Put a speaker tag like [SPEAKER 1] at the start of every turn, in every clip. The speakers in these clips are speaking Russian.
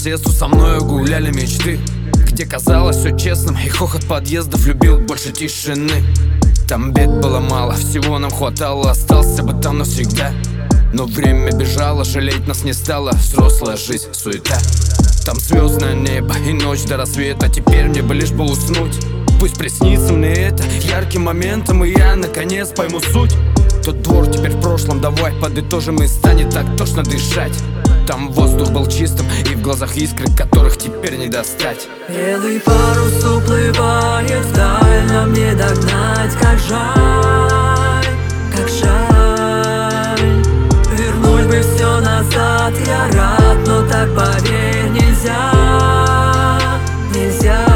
[SPEAKER 1] соседству со мною гуляли мечты, где казалось все честным, и хохот подъездов любил больше тишины. Там бед было мало, всего нам хватало, остался бы там навсегда. Но время бежало, жалеть нас не стало, взрослая жизнь, суета. Там звездное небо и ночь до рассвета, теперь мне бы лишь бы уснуть. Пусть приснится мне это ярким моментом, и я наконец пойму суть. Тот двор теперь в прошлом, давай подытожим, и станет так тошно дышать. Там воздух был чистым, и в глазах искры, которых теперь не достать.
[SPEAKER 2] Белый парус уплывает вдаль, нам не догнать. Как жаль, как жаль. Вернуть бы все назад, я рад, но так, поверь, нельзя, нельзя.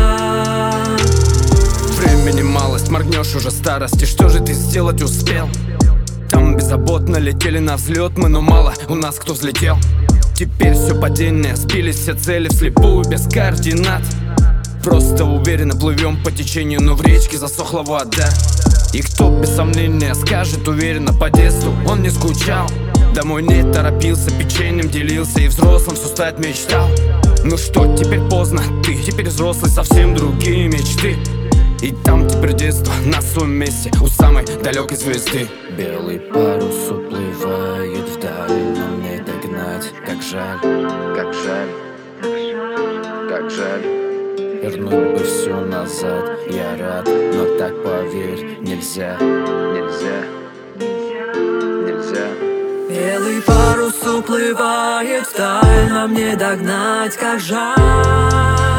[SPEAKER 1] Времени малость, моргнешь уже старости, что же ты сделать успел? Там беззаботно летели на взлет мы, но мало у нас кто взлетел. Теперь все падение, сбились все цели вслепую, без координат. Просто уверенно плывем по течению, но в речке засохла вода. И кто без сомнения скажет уверенно, по детству он не скучал. Домой не торопился, печеньем делился, и взрослым все стать мечтал. Ну что, теперь поздно, ты теперь взрослый, совсем другие мечты. И там теперь детство на своем месте, у самой далекой звезды.
[SPEAKER 3] Белый парус уплывает вдаль, нам не догнать. Как жаль, как жаль, как жаль. Вернуть бы все назад, я рад, но так, поверь, нельзя, нельзя, нельзя.
[SPEAKER 2] Белый парус уплывает вдаль, нам не догнать. Как жаль,